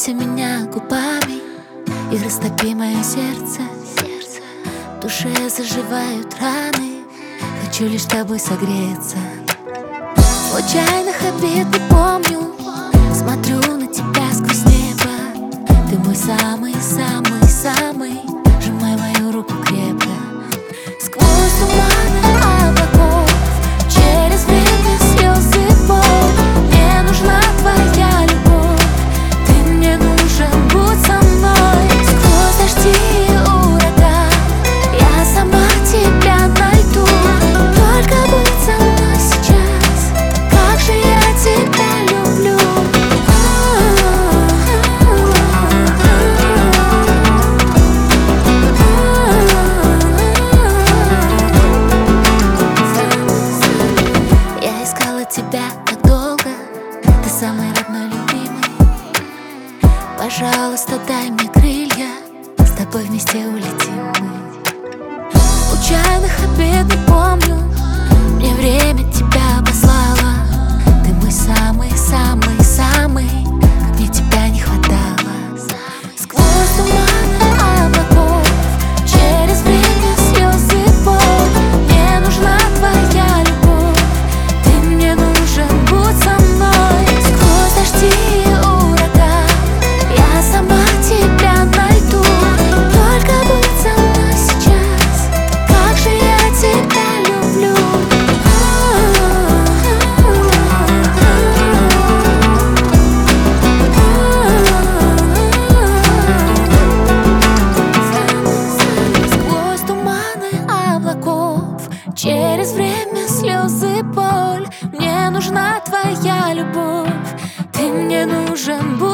Касайся меня губами и растопи мое сердце. В душе заживают раны, хочу лишь с тобой согреться. Случайных обид не помню, смотрю на тебя сквозь небо. Ты мой самый-самый-самый, сжимай мою руку крепко. Сквозь туманы облаков, через время слезы боль, мне нужна твоя любовь, ты мне нужен, будь со мной. Сквозь дожди и ураган, я сама тебя найду, только будь со мной сейчас, как же я тебя люблю. Я искала тебя так долго, ты самый родной, любимый. Пожалуйста, дай мне крылья, с тобой вместе улетим мы. Случайных обид не помню, мне время тебя послало. Ты мой самый-самый-самый, как мне тебя не хватало. Сквозь туманы облаков, через время слезы боль, мне нужна твоя любовь, ты мне нужен, будь со мной. Сквозь дожди и ураган, я сама тебя найду, только будь со мной сейчас, как же я тебя люблю. Сквозь туманы облаков, через время слезы боль, мне нужна твоя любовь, ты мне нужен, будь